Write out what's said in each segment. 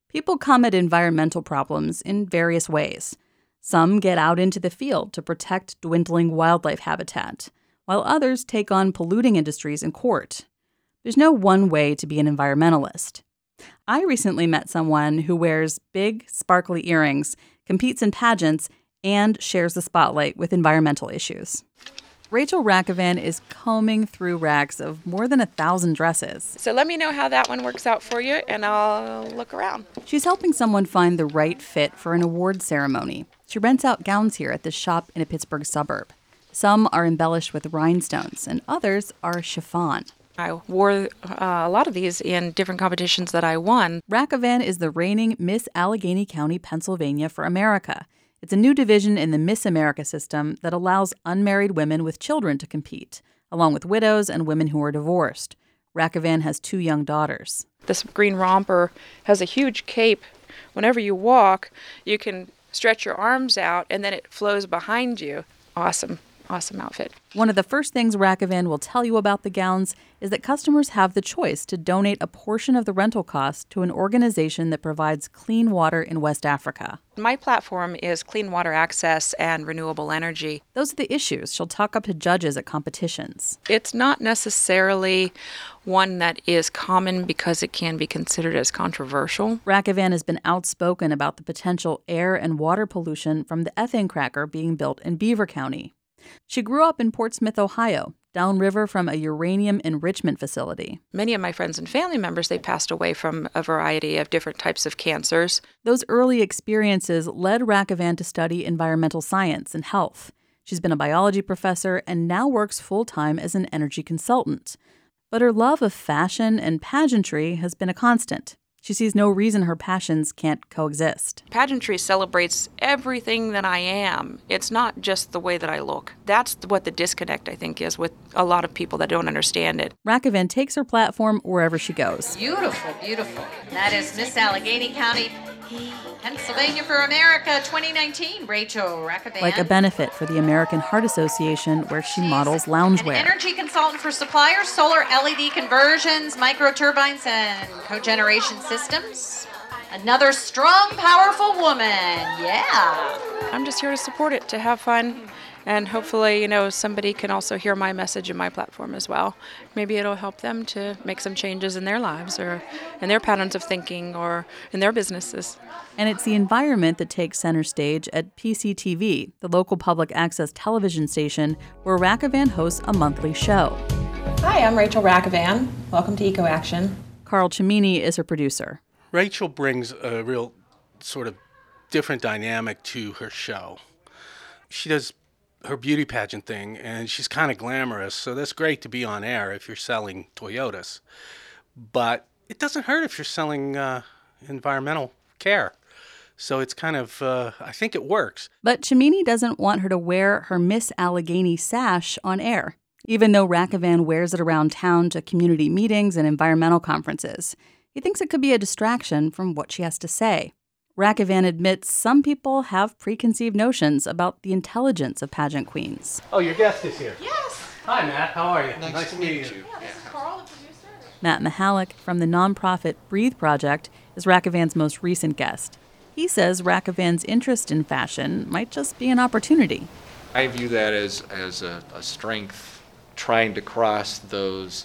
People come at environmental problems in various ways. Some get out into the field to protect dwindling wildlife habitat, while others take on polluting industries in court. There's no one way to be an environmentalist. I recently met someone who wears big, sparkly earrings, competes in pageants, and shares the spotlight with environmental issues. Rachel Rakovan is combing through racks of more than 1,000 dresses. So let me know how that one works out for you, and I'll look around. She's helping someone find the right fit for an award ceremony. She rents out gowns here at this shop in a Pittsburgh suburb. Some are embellished with rhinestones, and others are chiffon. I wore a lot of these in different competitions that I won. Rakovan is the reigning Miss Allegheny County, Pennsylvania for America. It's a new division in the Miss America system that allows unmarried women with children to compete, along with widows and women who are divorced. Rakovan has 2 young daughters. This green romper has a huge cape. Whenever you walk, you can stretch your arms out, and then it flows behind you. Awesome outfit. One of the first things Rakovan will tell you about the gowns is that customers have the choice to donate a portion of the rental cost to an organization that provides clean water in West Africa. My platform is clean water access and renewable energy. Those are the issues she'll talk up to judges at competitions. It's not necessarily one that is common because it can be considered as controversial. Rakovan has been outspoken about the potential air and water pollution from the ethane cracker being built in Beaver County. She grew up in Portsmouth, Ohio, downriver from a uranium enrichment facility. Many of my friends and family members, they passed away from a variety of different types of cancers. Those early experiences led Rakovan to study environmental science and health. She's been a biology professor and now works full-time as an energy consultant. But her love of fashion and pageantry has been a constant. She sees no reason her passions can't coexist. Pageantry celebrates everything that I am. It's not just the way that I look. That's what the disconnect, I think, is with a lot of people that don't understand it. Rakovan takes her platform wherever she goes. Beautiful, beautiful. That is Miss Allegheny County, Pennsylvania for America 2019, Rachel Rakovan. Like a benefit for the American Heart Association, where she models loungewear. An energy consultant for suppliers, solar LED conversions, microturbines, and cogeneration systems. Another strong, powerful woman. Yeah. I'm just here to support it, to have fun. And hopefully, somebody can also hear my message in my platform as well. Maybe it'll help them to make some changes in their lives or in their patterns of thinking or in their businesses. And it's the environment that takes center stage at PCTV, the local public access television station where Rakovan hosts a monthly show. Hi, I'm Rachel Rakovan. Welcome to Eco Action. Carl Cimini is her producer. Rachel brings a real sort of different dynamic to her show. She does her beauty pageant thing, and she's kind of glamorous, so that's great to be on air if you're selling Toyotas. But it doesn't hurt if you're selling environmental care. So it's kind of, I think it works. But Cimini doesn't want her to wear her Miss Allegheny sash on air, even though Rakovan wears it around town to community meetings and environmental conferences. He thinks it could be a distraction from what she has to say. Rakovan admits some people have preconceived notions about the intelligence of pageant queens. Oh, your guest is here. Yes. Hi, Matt. How are you? Nice to meet you. Yeah, this is Carl, the producer. Matt Mihalik from the nonprofit Breathe Project is Rakovan's most recent guest. He says Rakovan's interest in fashion might just be an opportunity. I view that as a strength. Trying to cross those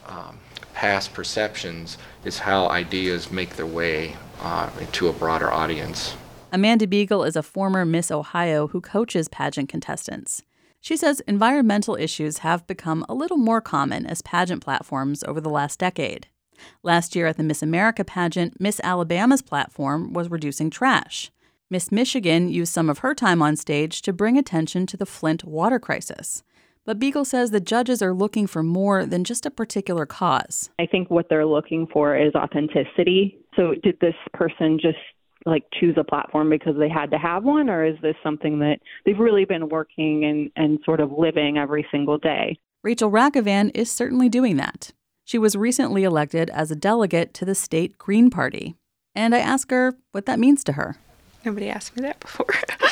past perceptions is how ideas make their way into a broader audience. Amanda Beagle is a former Miss Ohio who coaches pageant contestants. She says environmental issues have become a little more common as pageant platforms over the last decade. Last year at the Miss America pageant, Miss Alabama's platform was reducing trash. Miss Michigan used some of her time on stage to bring attention to the Flint water crisis. But Beagle says the judges are looking for more than just a particular cause. I think what they're looking for is authenticity. So did this person just choose a platform because they had to have one, or is this something that they've really been working and sort of living every single day? Rachel Rakovan is certainly doing that. She was recently elected as a delegate to the state Green Party. And I asked her what that means to her. Nobody asked me that before.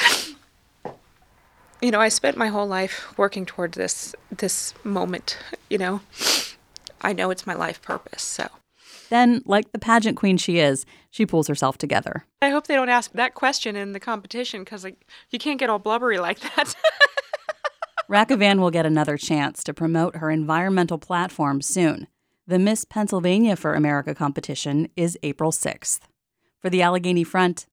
I spent my whole life working towards this moment, I know it's my life purpose, so Then, like the pageant queen she is, she pulls herself together. I hope they don't ask that question in the competition because you can't get all blubbery like that. Rackavan will get another chance to promote her environmental platform soon. The Miss Pennsylvania for America competition is April 6th. For the Allegheny Front,